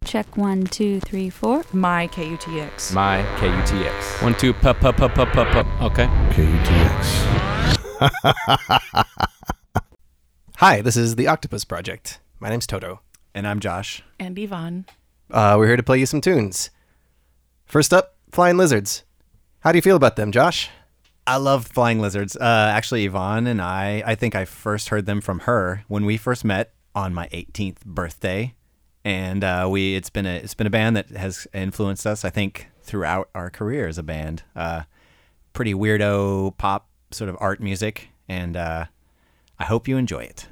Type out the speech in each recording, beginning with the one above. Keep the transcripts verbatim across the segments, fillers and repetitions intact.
Check one, two, three, four. My K U T X. My K U T X. One, two, pup, pup, pup, pup, pup, pup. Okay. K U T X. Hi, this is the Octopus Project. My name's Toto. And I'm Josh. And Yvonne. Uh, we're here to play you some tunes. First up, Flying Lizards. How do you feel about them, Josh? I love Flying Lizards. Uh, actually, Yvonne and I, I think I first heard them from her when we first met on my eighteenth birthday. And uh, we it's been a it's been a band that has influenced us, I think, throughout our career as a band. Uh, pretty weirdo pop sort of art music, and uh, I hope you enjoy it.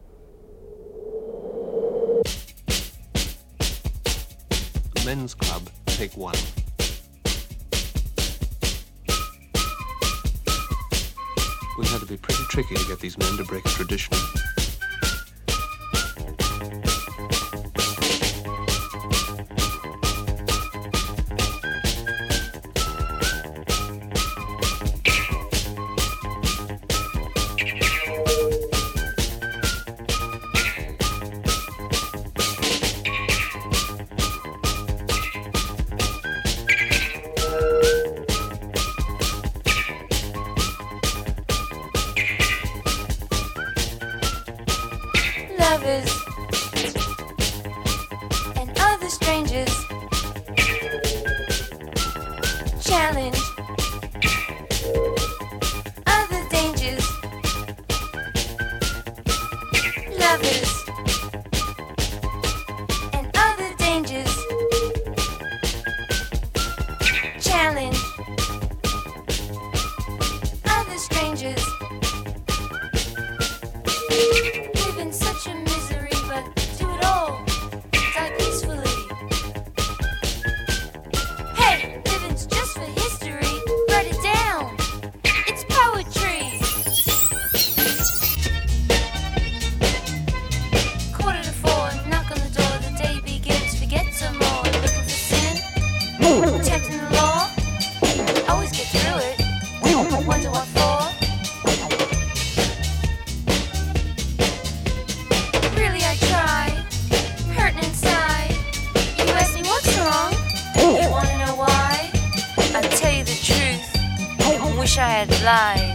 Men's Club, take one. We had to be pretty tricky to get these men to break a tradition. Lovers and other strangers challenge other dangers. Lovers and other dangers challenge other strangers. Live in such a misery, but do it all, die peacefully. Hey, living's just for history, write it down, it's poetry. Quarter to four, knock on the door, the day begins, forget some more. Looking for sin, protecting the law, always get through it, wonder what for. Really I try, hurting inside. You ask me what's wrong, you wanna know why? I'll tell you the truth, wish I had lied.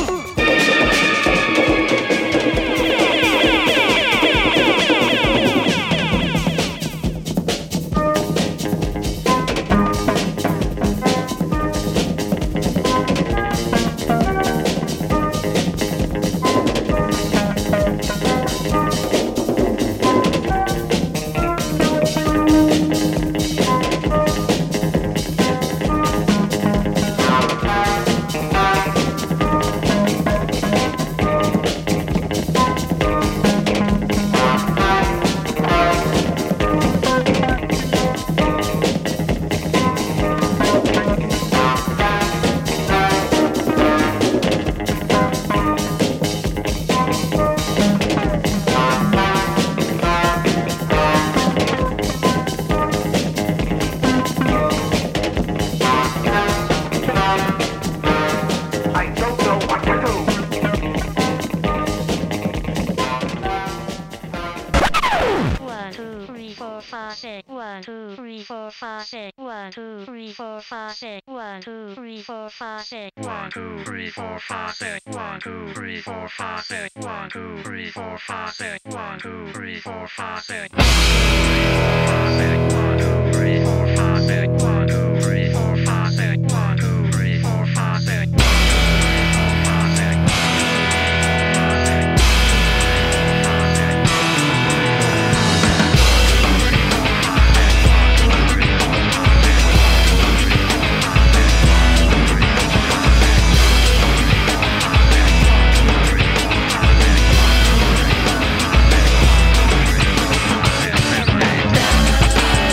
One, two, three, four, five, six. One, two, three, four, five, six. One, two, three, four, five, six. One, two, three, four, five, six. One, two, three, four, five, six. One, two, three, four, five, six. One, two, three, four, five, six. One, two, three, four, five, six. One, two, three, four, five, six. One, two, three, four, five, six. One, two, three, four, five, six. Thank you.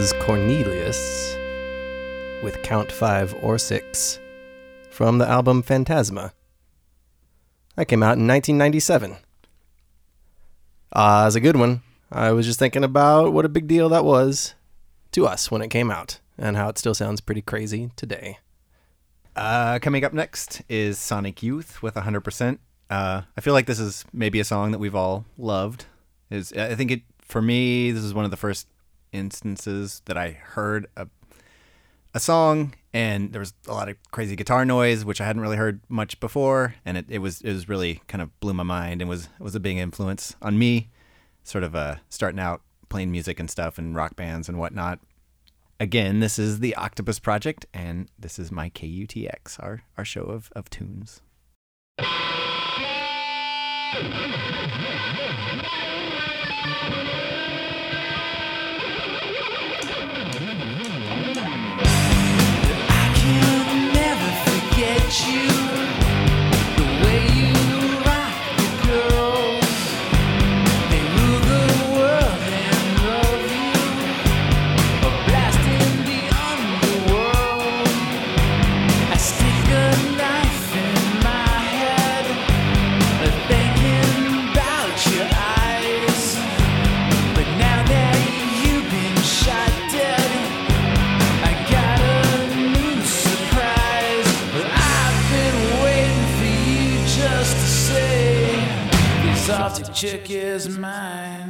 was Cornelius with Count Five or Six from the album Phantasma. That came out in nineteen ninety-seven. Ah, uh, it's a good one. I was just thinking about what a big deal that was to us when it came out, and how it still sounds pretty crazy today. Uh, coming up next is Sonic Youth with one hundred percent. Uh, I feel like this is maybe a song that we've all loved. Is I think it for me, this is one of the first instances that I heard a a song, and there was a lot of crazy guitar noise, which I hadn't really heard much before, and it, it was it was really kind of blew my mind and was was a big influence on me, sort of uh, starting out playing music and stuff and rock bands and whatnot. Again, this is the Octopus Project, and this is my K U T X, our our show of, of tunes. You, the way you rock the girls, they rule the world and love you, a blast in the underworld. I stick a knife in my head, thinking about your eyes. But now that you've been shot dead, I got a new surprise. I've been waiting for you just to say this Arctic chick is mine.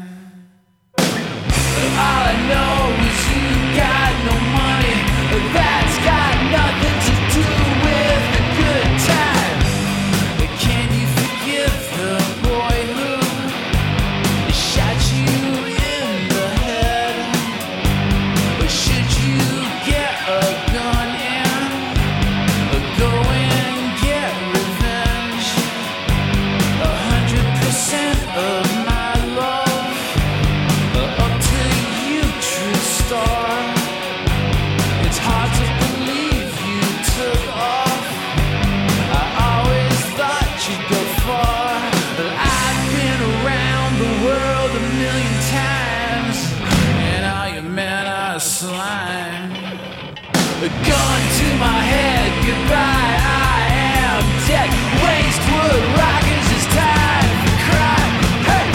All I know is you got no money, but that's got nothing to do with the good time. But can you forgive the boy who shot you in the head? Or should you get a gun and go and get revenge? A hundred percent of my love, up to you, true star. It's hard to believe you took off. I always thought you'd go far, but I've been around the world a million times, and all your men are slime. A gun to my head, goodbye, I am dead. Waste wood rockers, it's time to cry. Hey!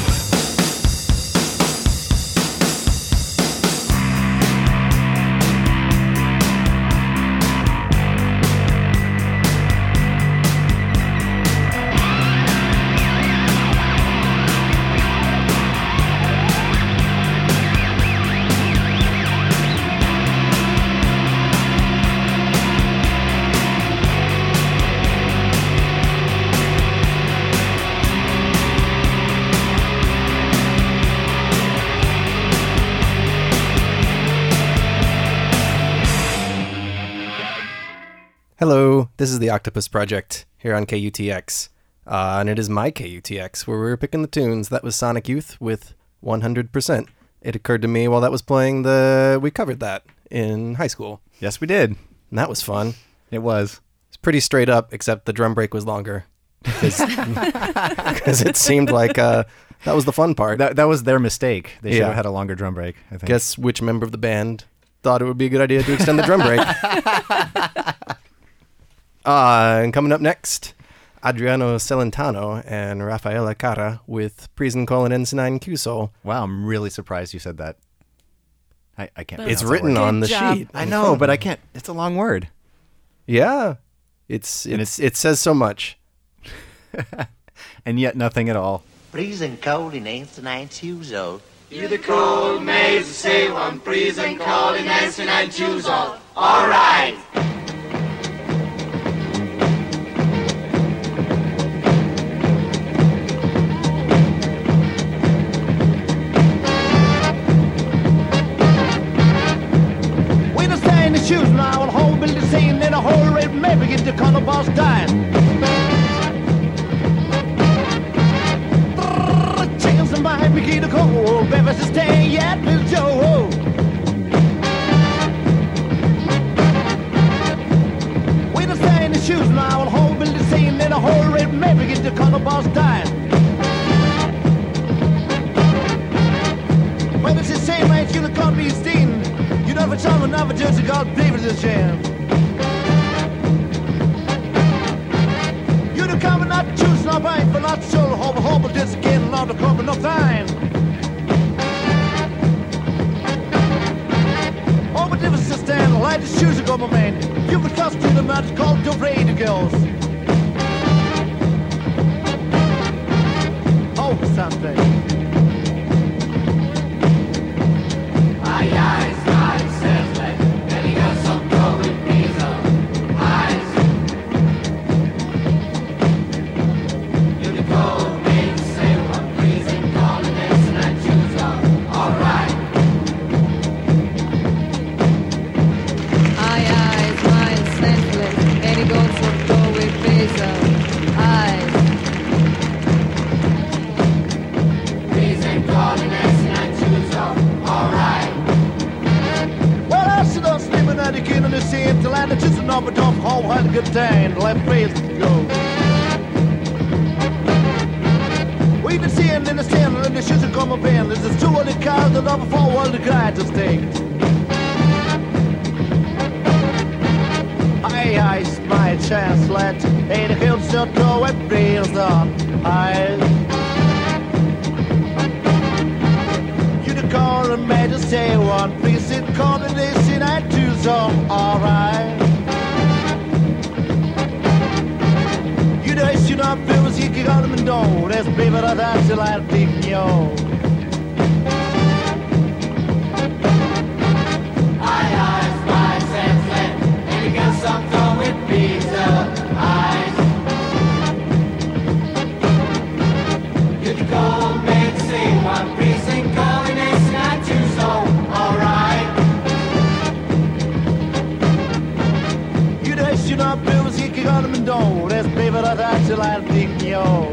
Hello, this is the Octopus Project here on K U T X, uh, and it is my K U T X where we were picking the tunes. That was Sonic Youth with one hundred percent. It occurred to me while that was playing the we covered that in high school, Yes, we did. and that was fun. It was. It's pretty straight up, except the drum break was longer because it seemed like uh, that was the fun part. That that was their mistake. They should Yeah. have had a longer drum break, I think. Guess which member of the band thought it would be a good idea to extend the drum break. Uh, and coming up next, Adriano Celentano and Rafaela Cara with Prison Colon Ensign Q-Soul. Wow, I'm really surprised you said that. I, I can't. It's pronounce that written word. on the Good job. sheet. I know, but I can't. It's a long word. Yeah, it's And it's it says so much. And yet nothing at all. Prison Colon Ensign Q-Soul. You the cold maze, say one prison calling Nancy and choose all. All right. We don't stay in the shoes now, and whole building scene in a whole red map begin to call the boss dying. Chickens and my begin to call, breakfast is staying yet, Bill Joe. We don't stay in the shoes now, and whole building scene in a whole red map begin to call the boss dying. Well, it's the same way it's gonna call me Steen. another just got play with this jam. You the coming not to choose, not buying for not so hobble hobble this again, not the cover, no fine. Oh, but if it's a stand, I like the shoes go, my man. You would cost to the man, it's called the radio girls. Oh, something. Ay, ay, ay, says like, and he got some going pizza. Eyes. You the cold man, say what please and call the next and I choose up. Alright. Ay, eyes, mine senseless, and he goes some going pizza. Eyes. Please and call the next and I choose up. Alright. Well, I should have sleeping at the king of the sea to land it just enough, but don't hold had a good time. Let praise go. We've been seeing in the stand and the shoes are coming in. This is two of the cars that over four world the guy to stake. Aye, aye, it's my chance, lad. Ain't a hill still throw it breeze on. Aye. You the call and majesty one. Please sit call the nation I choose on. Alright. You the issue not feels you can got them and don't. That's baby that I still I think you. Aye, aye, my sense and he got some with pizza. Eyes. You the cold man, say one precinct calling next and I choose so. Alright. You the issue not feels you can got them and don't. That's baby that I still I think you.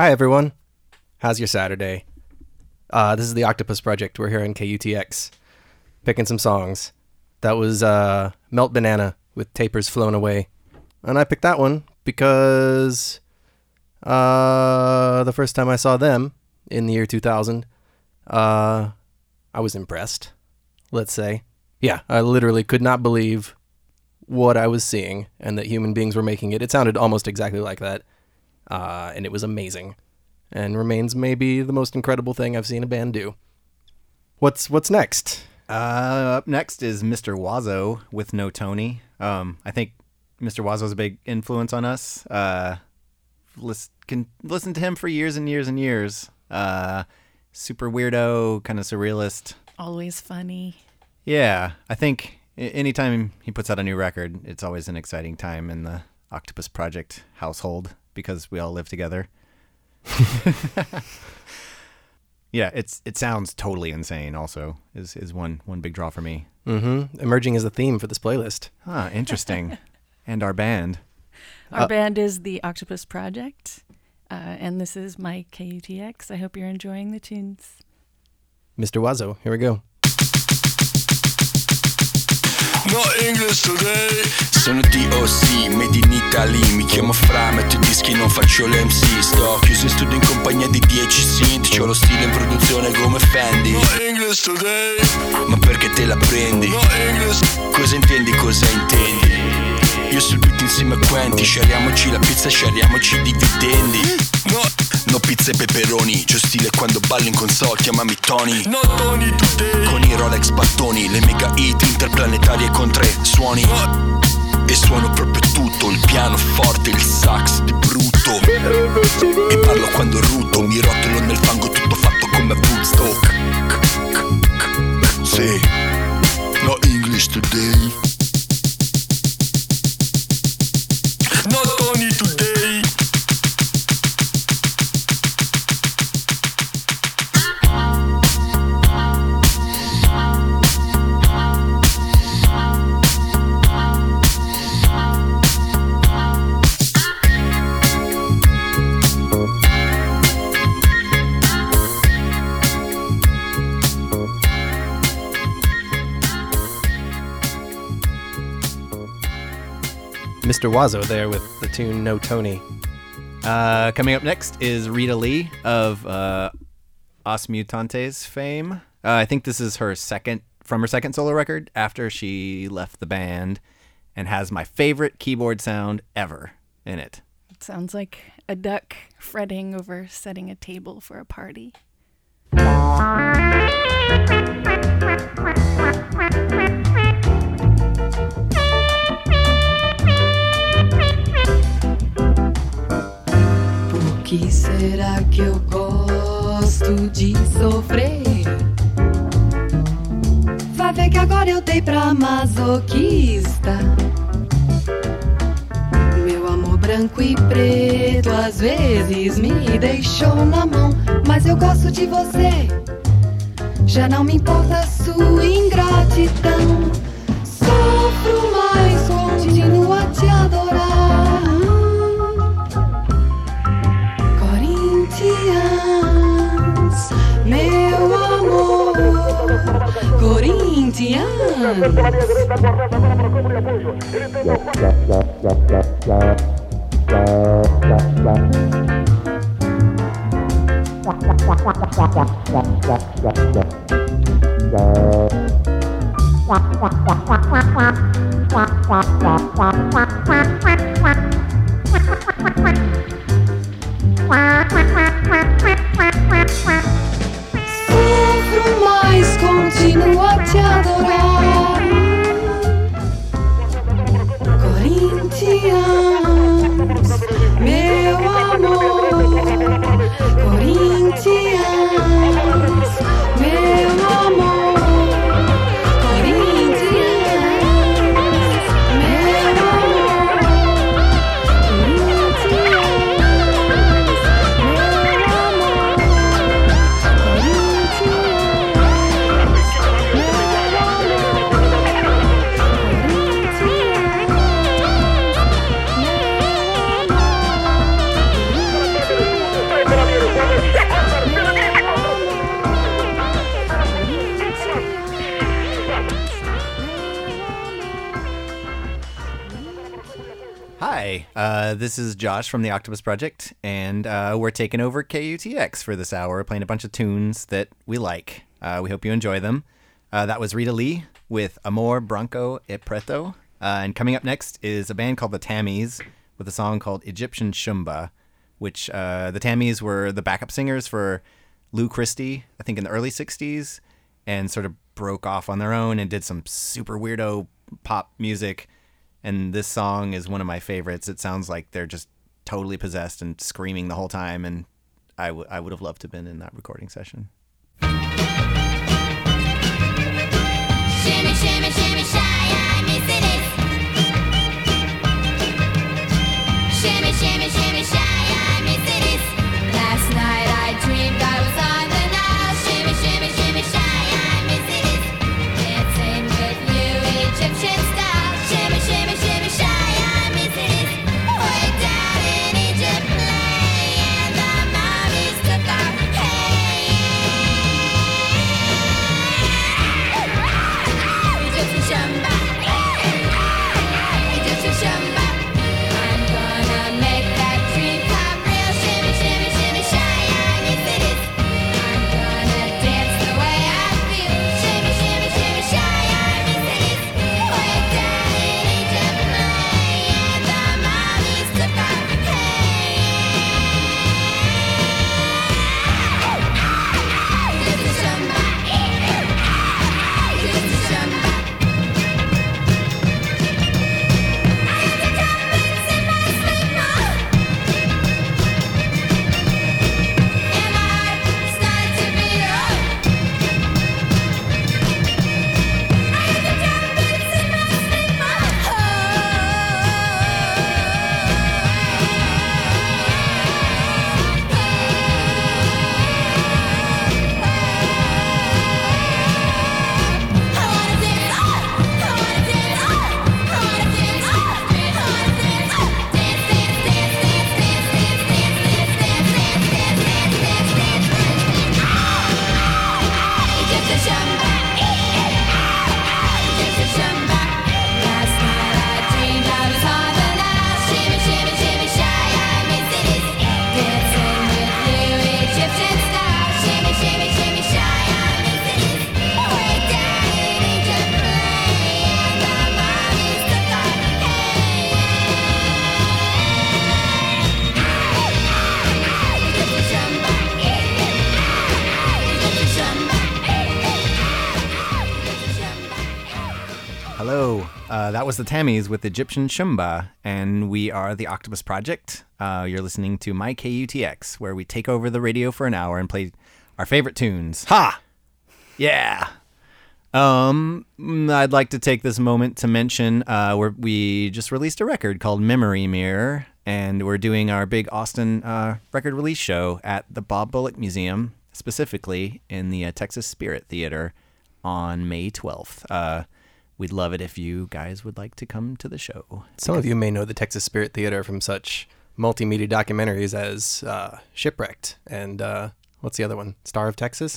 Hi, everyone. How's your Saturday? Uh, this is the Octopus Project. We're here on K U T X, picking some songs. That was uh, Melt Banana with Tapers Flown Away. And I picked that one because uh, the first time I saw them in the year two thousand, uh, I was impressed, let's say. Yeah, I literally could not believe what I was seeing and that human beings were making it. It sounded almost exactly like that. Uh, and it was amazing, and remains maybe the most incredible thing I've seen a band do. What's what's next? Uh, up next is Mister Wazzo with No Tony. Um, I think Mister Wazzo's a big influence on us. Uh, listen, can listen to him for years and years and years. Uh, super weirdo, kind of surrealist. Always funny. Yeah, I think anytime he puts out a new record, it's always an exciting time in the Octopus Project household, because we all live together. Yeah, it's it sounds totally insane. Also, is is one one big draw for me. Mm-hmm. Emerging as a theme for this playlist. Ah, interesting. And our band. Our Uh, band is the Octopus Project, uh, and this is my K U T X. I hope you're enjoying the tunes. Mister Wazzo, here we go. No English today. Sono D O C, made in Italy. Mi chiamo Fra, metto i dischi, non faccio l'M C. Sto chiuso in studio in compagnia di dieci synth. C'ho lo stile in produzione come Fendi. No English today. Ma perché te la prendi? No English. Cosa intendi, cosa intendi? Io sul beat insieme a Quenti. Sciariamoci la pizza, sciariamoci i dividendi. No, no pizza e peperoni. C'ho stile quando ballo in console, chiamami Tony. No Tony today. Con i Rolex battoni, le mega hit interplanetarie con tre suoni. No. E suono proprio tutto, il piano forte, il sax di brutto. E parlo quando ruto, mi rotolo nel fango, tutto fatto come Woodstock. Sì, no English today. No Tony today. Mister Wazzo there with the tune No Tony. Uh, coming up next is Rita Lee of uh, Os Mutantes fame. Uh, I think this is her second, from her second solo record after she left the band, and has my favorite keyboard sound ever in it. It sounds like a duck fretting over setting a table for a party. Por que será que eu gosto de sofrer? Vai ver que agora eu dei pra masoquista. Meu amor branco e preto às vezes me deixou na mão, mas eu gosto de você. Já não me importa sua ingratidão. Sofro, mas continuo a te adorar. Corinthians, meu amor. Corinthians. Sofro, mas continuo a te adorar. Corinthians, meu amor. Corinthians, meu amor. Corinthians, meu amor. Corinthians. Uh, this is Josh from the Octopus Project, and uh, we're taking over K U T X for this hour, playing a bunch of tunes that we like. Uh, we hope you enjoy them. Uh, that was Rita Lee with Amor Branco e Preto. Uh, and coming up next is a band called the Tammies with a song called Egyptian Shumba, which uh, the Tammies were the backup singers for Lou Christie, I think in the early sixties, and sort of broke off on their own and did some super weirdo pop music. And this song is one of my favorites. It sounds like they're just totally possessed and screaming the whole time. And I, w- I would have loved to have been in that recording session. Shimmy, shimmy, shimmy, shy, I miss it is. Shimmy, shimmy, shimmy, shy, I miss it is. Last night I dreamed I was on the Nile. Shimmy, shimmy, shimmy, shy, I miss it is. Dancing with you, Egyptian style. Shimmy, shimmy, shimmy, shy, I miss it is. Way down in Egypt, playing the mommies took our Egyptian Shumba, Egyptian Shumba. I'm gonna make that dream come real. Shimmy, shimmy, shimmy, shy, I miss it is. I'm gonna dance the way I feel. Shimmy, shimmy, shimmy, shy, I miss it is. Way down in Egypt, playing the mommies took our Egyptian Shumba, Egyptian Shumba. Hello, uh, that was the Tammies with Egyptian Shumba, and we are the Octopus Project. Uh, you're listening to My K U T X, where we take over the radio for an hour and play our favorite tunes. Ha! Yeah! Um, I'd like to take this moment to mention uh, we're, we just released a record called Memory Mirror, and we're doing our big Austin uh, record release show at the Bob Bullock Museum, specifically in the uh, Texas Spirit Theater on May twelfth. Uh, we'd love it if you guys would like to come to the show. Some of you may know the Texas Spirit Theater from such multimedia documentaries as uh, Shipwrecked and uh, what's the other one? Star of Texas?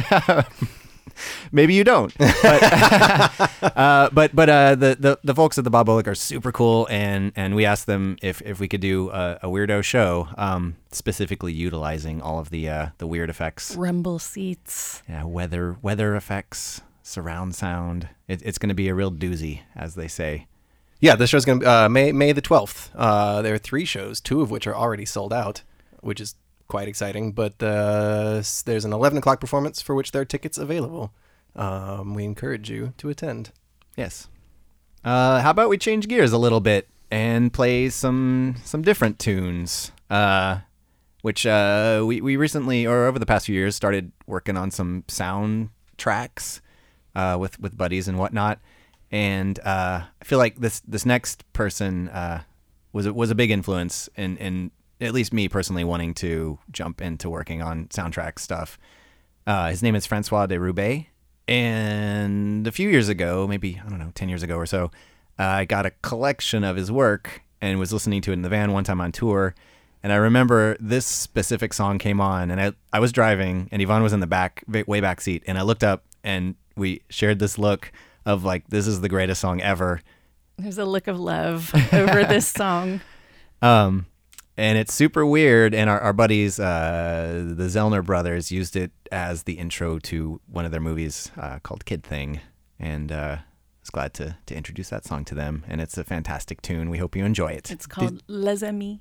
Maybe you don't, but uh, but but uh, the, the the folks at the Bob Bullock are super cool, and, and we asked them if, if we could do a, a weirdo show, um, specifically utilizing all of the uh, the weird effects, rumble seats, yeah, weather weather effects, surround sound. It, it's going to be a real doozy, as they say. Yeah, the show's going to be uh, May May the twelfth. Uh, there are three shows, two of which are already sold out, which is quite exciting, but uh, there's an eleven o'clock performance for which there are tickets available. Um, we encourage you to attend. Yes. Uh, how about we change gears a little bit and play some some different tunes, uh, which uh, we, we recently, or over the past few years, started working on some sound tracks uh, with, with buddies and whatnot. And uh, I feel like this this next person uh, was, a, was a big influence in, in at least me personally wanting to jump into working on soundtrack stuff. Uh, his name is Francois de Roubaix, and a few years ago, maybe, I don't know, ten years ago or so, uh, I got a collection of his work and was listening to it in the van one time on tour, and I remember this specific song came on, and I, I was driving, and Yvonne was in the back, way back seat, and I looked up, and we shared this look of like, this is the greatest song ever. There's a look of love over this song. Um, and it's super weird. And our, our buddies, uh, the Zellner brothers, used it as the intro to one of their movies uh, called Kid Thing. And uh, I was glad to, to introduce that song to them. And it's a fantastic tune. We hope you enjoy it. It's called Did- Les Amis.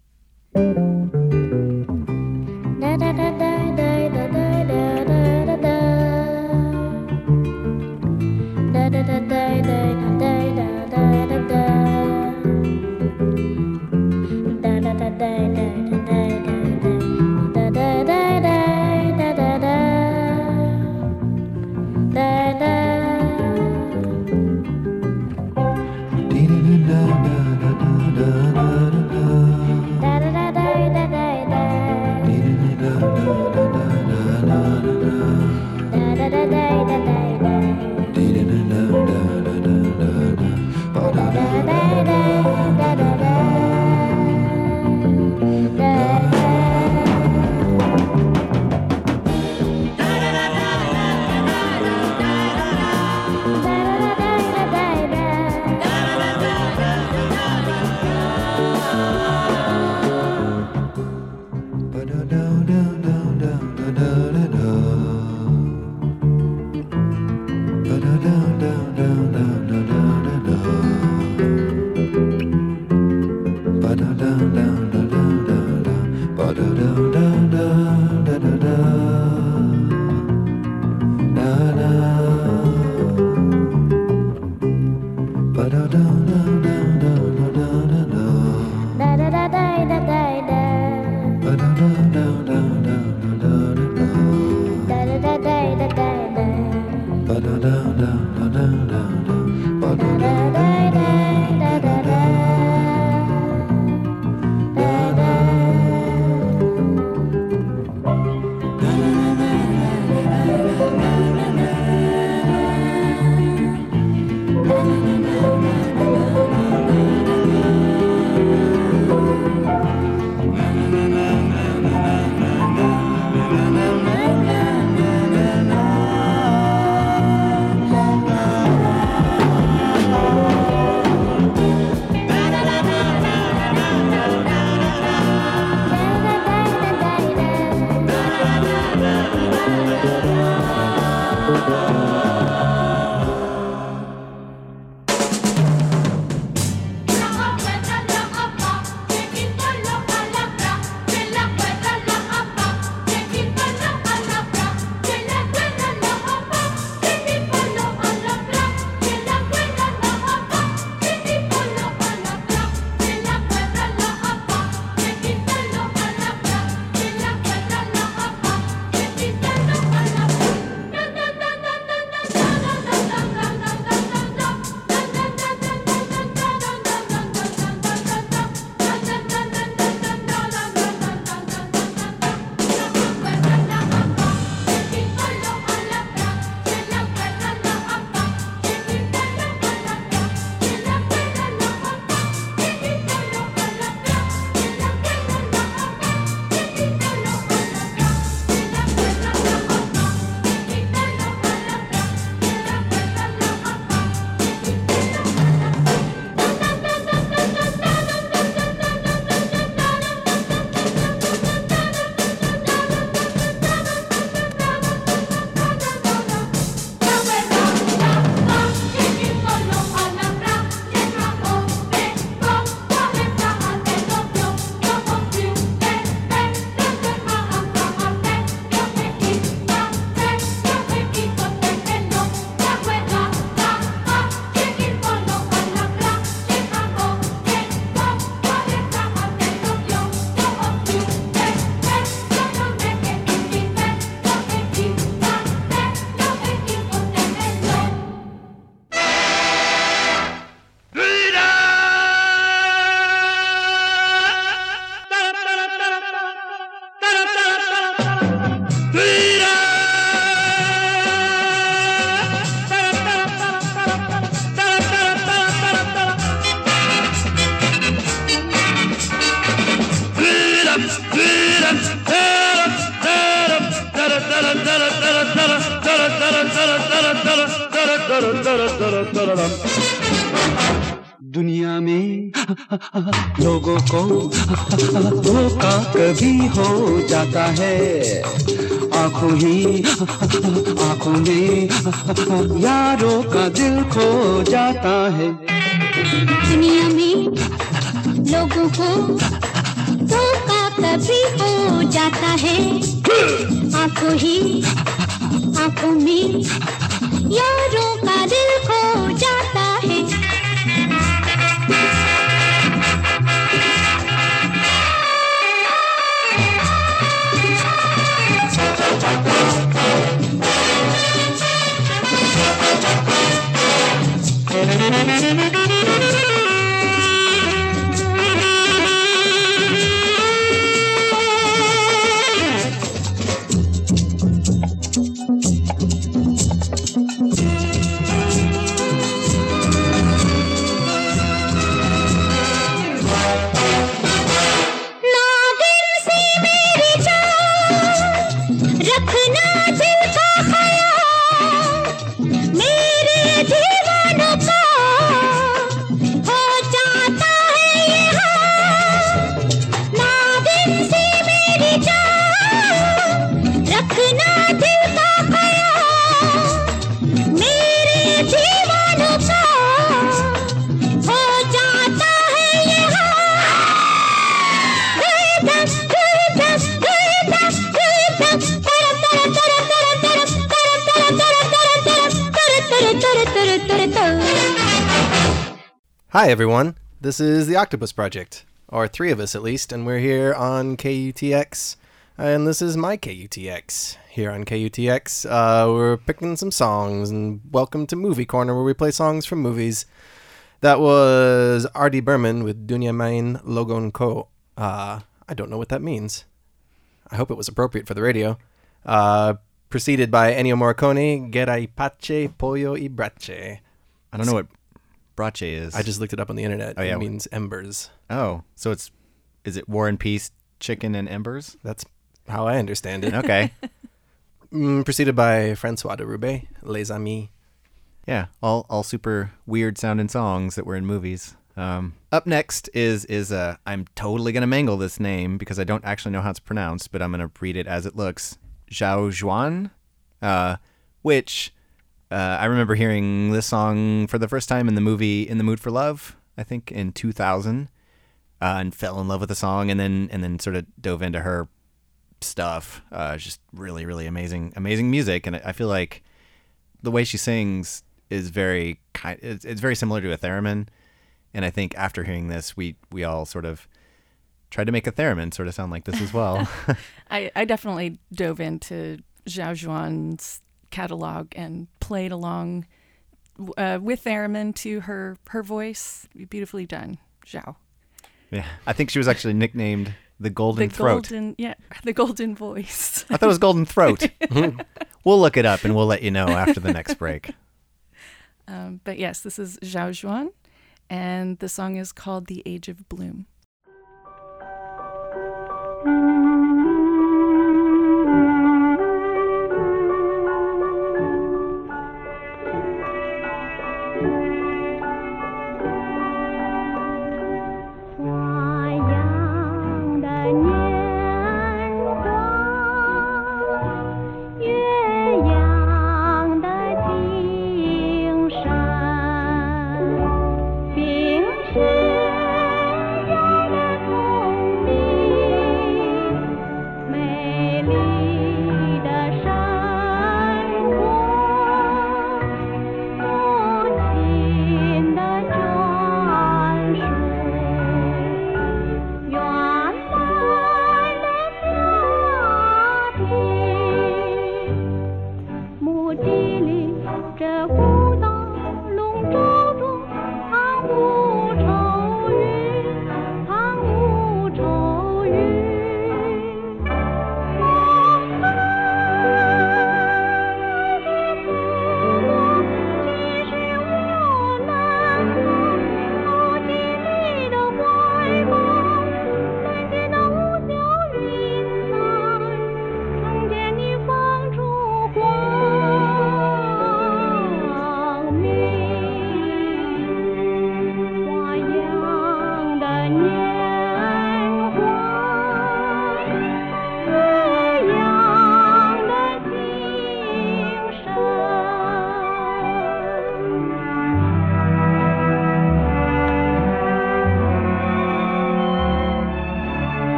दुनिया में लोगों को धोखा कभी हो जाता है आंखों ही आंखों में यारों का दिल खो जाता है दुनिया में लोगों को धोखा कभी हो जाता है आंखों ही आंखों में यारों का दिल खो जाता है Hi everyone, this is the Octopus Project, or three of us at least, and we're here on K U T X, and this is my K U T X. Here on K U T X, uh, we're picking some songs, and welcome to Movie Corner, where we play songs from movies. That was Artie Berman with Dunya Main Logon Ko. Uh, I don't know what that means. I hope it was appropriate for the radio. Uh, preceded by Ennio Morricone, Gerai Pace Pollo I Brace. I don't know what brace is. I just looked it up on the internet. Oh, yeah. It means embers. Oh, so it's, is it War and Peace, Chicken and Embers? That's how I understand it. Okay. mm, preceded by Francois de Roubaix, Les Amis. Yeah, all all super weird sounding songs that were in movies. Um, up next is, is uh, I'm totally going to mangle this name because I don't actually know how it's pronounced, but I'm going to read it as it looks. Zhao Zhuan, uh, which uh, I remember hearing this song for the first time in the movie In the Mood for Love, I think in two thousand, uh, and fell in love with the song and then and then sort of dove into her stuff. Uh, just really, really amazing, amazing music. And I feel like the way she sings is very kind. It's, it's very similar to a theremin. And I think after hearing this, we, we all sort of tried to make a theremin sort of sound like this as well. I, I definitely dove into Zhao Zhuan's catalog and played along uh, with theremin to her her voice. Beautifully done, Zhao. Yeah, I think she was actually nicknamed the Golden the Throat. Golden, yeah, the Golden Voice. I thought it was Golden Throat. We'll look it up and we'll let you know after the next break. Um, but yes, this is Zhao Zhuan, and the song is called The Age of Bloom.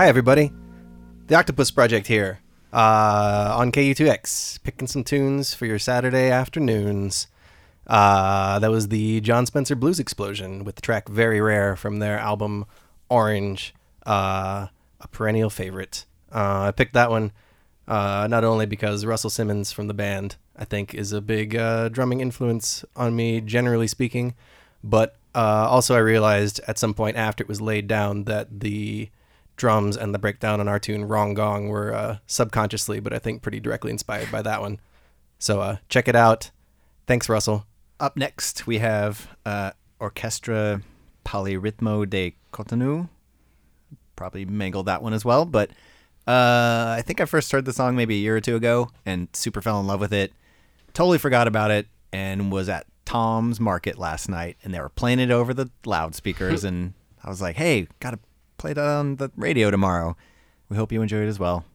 Hi, everybody. The Octopus Project here uh, on K U two X, picking some tunes for your Saturday afternoons. Uh, that was the John Spencer Blues Explosion with the track Very Rare from their album Orange, uh, a perennial favorite. Uh, I picked that one uh, not only because Russell Simmons from the band, I think, is a big uh, drumming influence on me, generally speaking, but uh, also I realized at some point after it was laid down that the drums and the breakdown on our tune Wrong Gong were uh, subconsciously, but I think pretty directly inspired by that one. So uh, check it out. Thanks, Russell. Up next, we have uh, Orchestra Polyrhythmo de Cotonou. Probably mangled that one as well, but uh, I think I first heard the song maybe a year or two ago and super fell in love with it. Totally forgot about it and was at Tom's Market last night, and they were playing it over the loudspeakers, and I was like, hey, gotta play that on the radio tomorrow. We hope you enjoy it as well.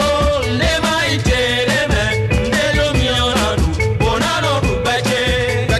That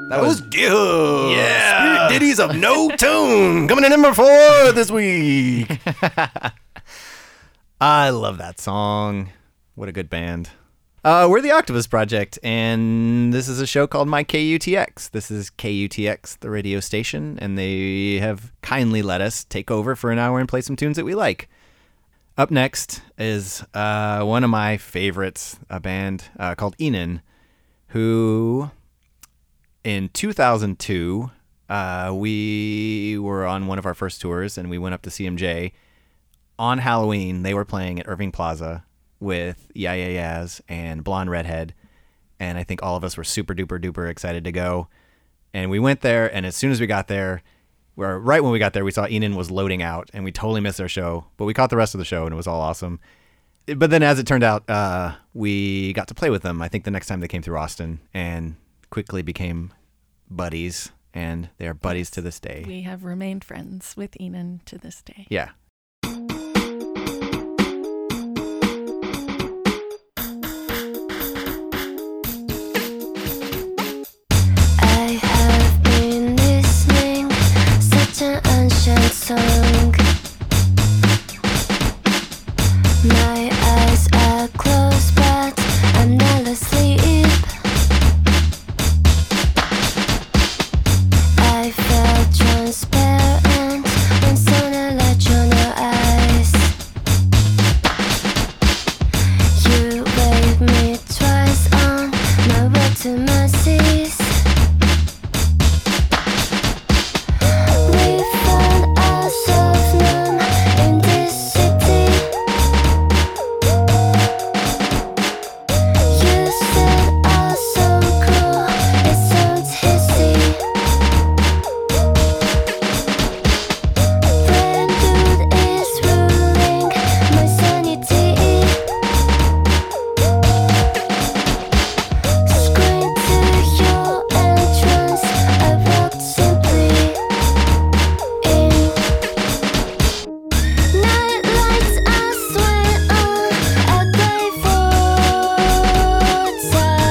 That was Gil. Yeah. Spirit Ditties of No Tune. Coming in number four this week. I love that song. What a good band. Uh, we're the Octopus Project, and this is a show called My K U T X. This is K U T X, the radio station, and they have kindly let us take over for an hour and play some tunes that we like. Up next is uh, one of my favorites, a band uh, called Enon, who in two thousand two, uh, we were on one of our first tours, and we went up to C M J. On Halloween, they were playing at Irving Plaza with Yeah Yeah Yeahs and Blonde Redhead, and I think all of us were super duper duper excited to go. And we went there, and as soon as we got there, Where right when we got there, we saw Enon was loading out, and we totally missed their show. But we caught the rest of the show, and it was all awesome. But then, as it turned out, uh, we got to play with them. I think the next time they came through Austin, and quickly became buddies, and they are buddies to this day. We have remained friends with Enon to this day. Yeah. I have been listening such an ancient song. My eyes are closed, but I'm not asleep. I felt transparent when sunlight let on your eyes. You waved me twice on my way to my seas. We found ourselves numb in this city. You said all so cruel, it sounds hissy. Prelude is ruling my sanity. Scream to your entrance, I walked simply in. Night lights are swaying on a grey water.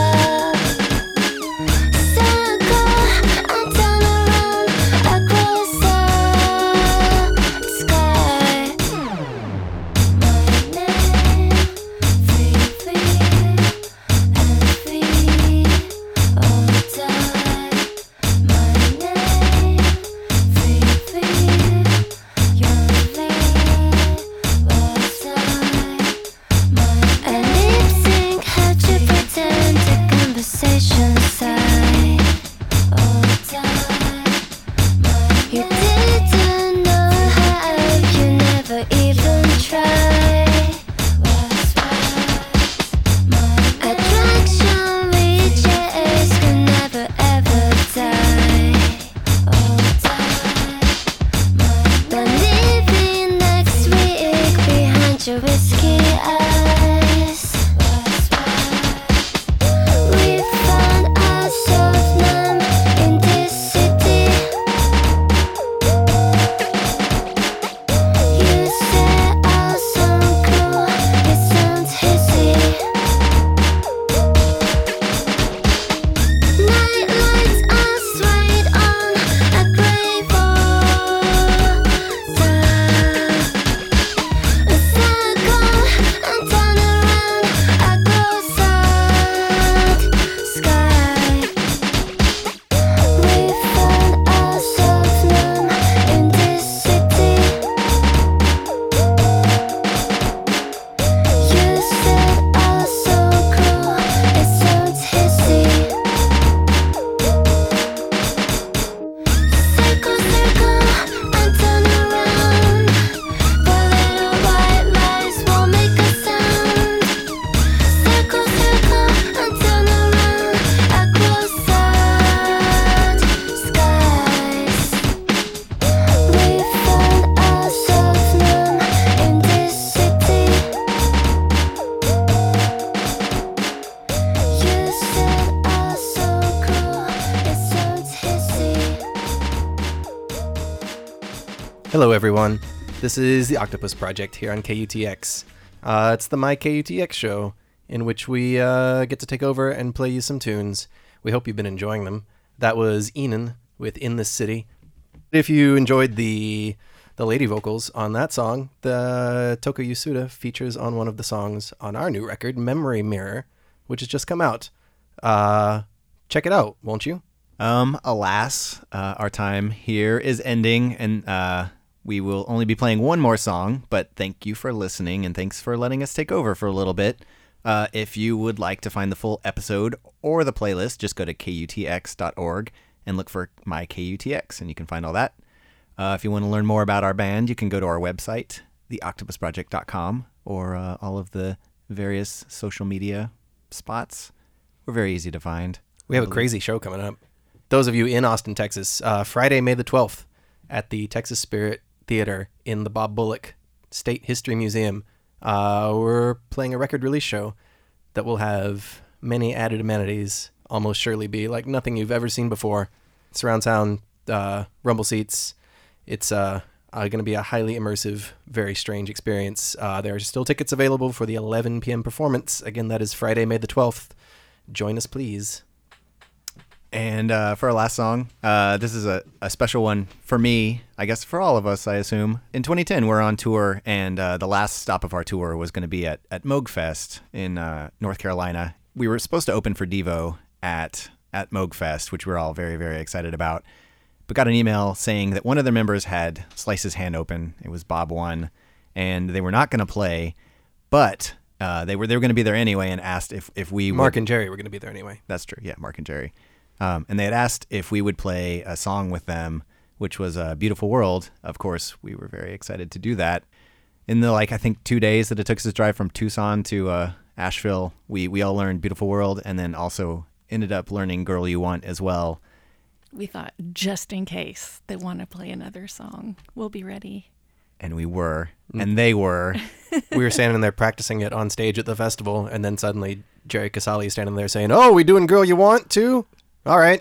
Circle and turn around across the sky. My name, free, free, and free, or die. My name, free, free, your name was I. And lip sync had to pretend the conversation sigh or die. You didn't know how, you never even tried. Was right. Attraction reaches could never ever die or die. But living next week behind your risky eyes. We found ourselves numb in this city. You said all so cool, it sounds hissy. Night lights are swayed on a grey water. A circle and turn around across the sky. We found ourselves numb in this city. You said all so cruel, it sounds hissy. Circle, circle, and turn around. The little white lies won't make a sound. Circle, circle, and turn around across the skies. We found ourselves numb in this city. You said all so cruel, it sounds hissy. Hello, everyone. This is the Octopus Project here on K U T X. Uh, it's the My K U T X show in which we uh, get to take over and play you some tunes. We hope you've been enjoying them. That was Enon with In This City. If you enjoyed the the lady vocals on that song, the Toko Yasuda features on one of the songs on our new record, Memory Mirror, which has just come out. Uh, check it out, won't you? Um, alas, uh, our time here is ending, and uh, we will only be playing one more song, but thank you for listening, and thanks for letting us take over for a little bit. Uh, if you would like to find the full episode or the playlist, just go to K U T X dot org and look for My K U T X, and you can find all that. Uh, if you want to learn more about our band, you can go to our website, the octopus project dot com, or uh, all of the various social media spots. We're very easy to find. We have a crazy show coming up. Those of you in Austin, Texas, uh, Friday, May the twelfth, at the Texas Spirit Theater in the Bob Bullock State History Museum, uh, we're playing a record release show that will have many added amenities, almost surely be like nothing you've ever seen before. Surround sound, uh, rumble seats. It's uh, uh, going to be a highly immersive, very strange experience. Uh, there are still tickets available for the eleven p.m. performance. Again, that is Friday, May the twelfth. Join us, please. And uh, for our last song, uh, this is a, a special one for me, I guess for all of us, I assume. In twenty ten, we're on tour, and uh, the last stop of our tour was going to be at, at Moogfest in uh, North Carolina. We were supposed to open for Devo at, at Moogfest, which we're all very, very excited about, but got an email saying that one of their members had sliced his hand open. It was Bob One, and they were not going to play, but uh, they were they were going to be there anyway and asked if, if we Mark would... and Jerry were going to be there anyway. That's true, yeah, Mark and Jerry. Um, and they had asked if we would play a song with them, which was a Beautiful World. Of course, we were very excited to do that. In the, like, I think two days that it took us to drive from Tucson to uh, Asheville, we, we all learned Beautiful World, and then also ended up learning Girl You Want as well. We thought, just in case they want to play another song, we'll be ready. And we were, and they were. We were standing there practicing it on stage at the festival, and then suddenly Jerry Casale is standing there saying, "Oh, we doing Girl You Want too? All right."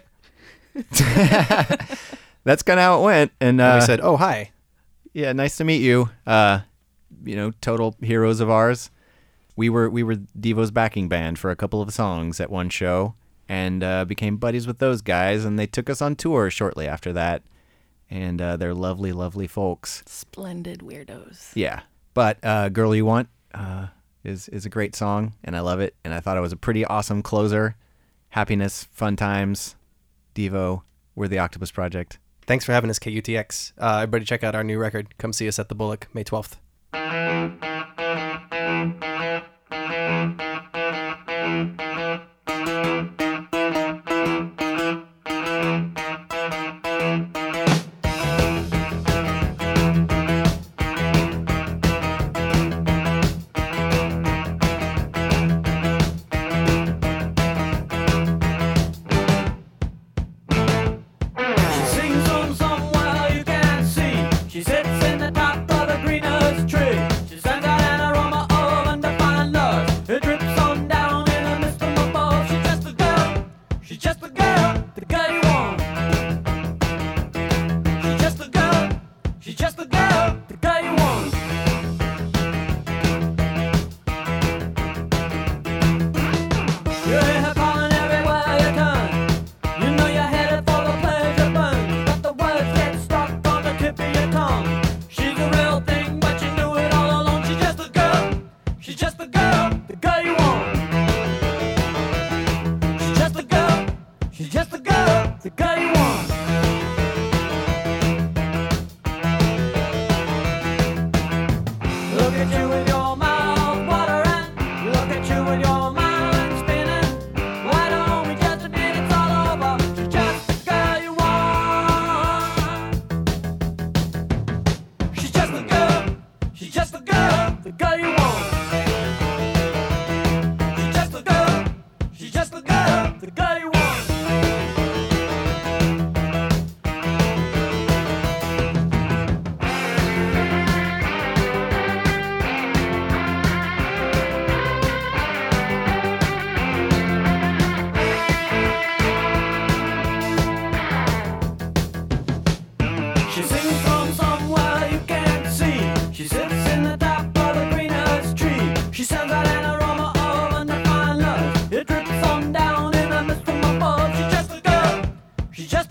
That's kind of how it went. And, uh, and we said, "Oh, hi. Yeah, nice to meet you. Uh, you know, total heroes of ours." We were we were Devo's backing band for a couple of songs at one show, and uh, became buddies with those guys, and they took us on tour shortly after that. And uh, they're lovely, lovely folks. Splendid weirdos. Yeah. But uh, Girl You Want uh, is, is a great song, and I love it. And I thought it was a pretty awesome closer. Happiness, fun times, Devo, we're the Octopus Project. Thanks for having us, K U T X. Uh, everybody check out our new record. Come see us at the Bullock, May twelfth.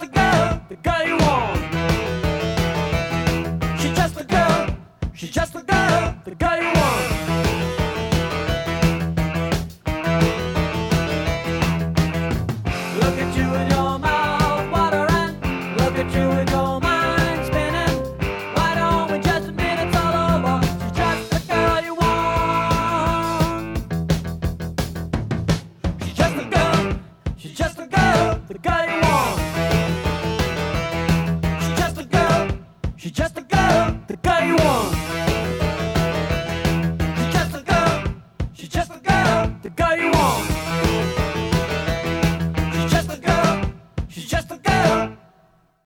the girl, the girl you want.